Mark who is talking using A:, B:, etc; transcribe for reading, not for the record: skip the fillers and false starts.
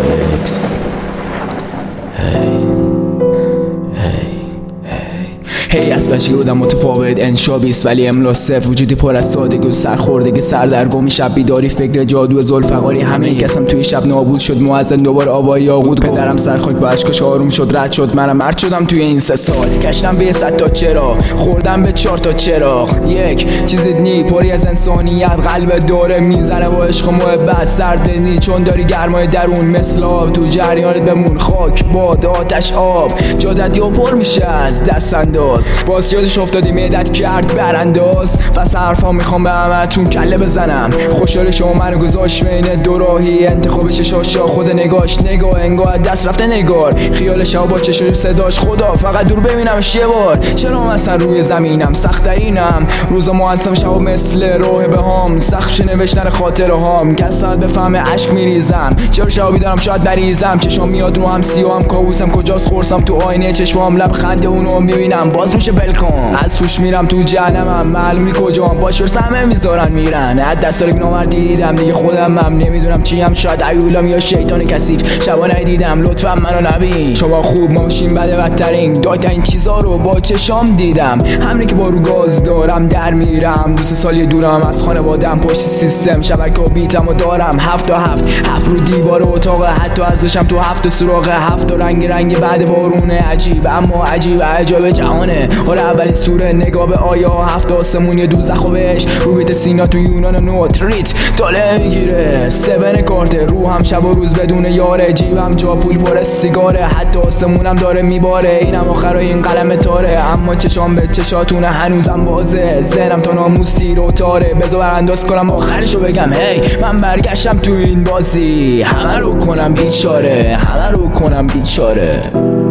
A: Alex. هی از بچگی بودم متفاوت انشا بیست ولی املا صفر، وجودی پر از سادگی و سرخوردگی، سردرگمی، شب بیداری، فکر جادو ذوالفقاری، همه کسم توی شب نابود شد. مؤذن دوباره آوای یاقوت، پدرم سرخاک با اشکاش آروم شد، رد شد. منم مرد شدم توی این 3 سال، گشتم به 100 تا چرا، خوردم به 4 تا چراغ. یک چیزی نی پری از انسانیت، قلب داره میزنه با عشق و محبت، سردنی چون داری گرمای درون، مثل آب تو جریانت بمون، خاک باد آتش آب، جادتی و پر میشه از دست انداز. باز یادش افتادی معدت کرد برانداز، پس حرفا میخوام به همتون کله بزنم. خوشحال شما منو گذاشت بین دو راهی، انتخاب چشاشا خود نگاش، نگاه انگاه دست رفته نگار، خیال شب با چشاش صداش، خدا فقط دور ببینمش یه بار. چرا مثلا روی زمینم سخت‌ترینم، روزا معصم شب مثل راهبه هام، سخت نوشتن خاطره هام، کس ساعت بفهمه اشک میریزم. چرا شبی دارم شاید نریزم، چشام میاد رو هم سیاهم، کابوسم کجاست خورسم تو آینه چشمام، لب خنده اونو میبینم باز میشه بلکن، از توش میرم تو جهنمم، معلومی کجام، باش برس همه میذارن میرن. از دستاری که نامردی دیدم دیگه خودم هم نمیدونم چیم، شاید عیولم یا شیطان کثیف، شبا ندیدم لطفا منو نبین. شما خوب ما باشیم بده بدترین، دایتا این چیزا رو با چشام دیدم، همینه که با رو گاز دارم در میرم، 2 سالی دورم از خانوادم، پشت سیستم شبکه و بیتم و دارم 7 تا 7 رو دیوار اتاق، حتی ازشم تو 7 سوراخ، 7 رنگ بعد بارونه، عجیب اما عجیب عجایب جهانه. آره اولین سوره نگاه به آیا، 7 آسمون یه دوزخ و بهش، رو بیت سینا تو یونان و نوت ریت داله میگیره، 7 کارت رو هم شب و روز بدون یاره، جیبم جا پول پر سیگاره، حتی آسمونم داره میباره، اینم آخرای این قلم تاره، اما چشام به چشاتونه هنوزم بازه، ذهنم تا ناموس تیر و تاره، بذار برانداز کنم آخرشو بگم هی من برگشتم تو این بازی، همه رو کنم بیچاره، همه رو کنم بیچاره.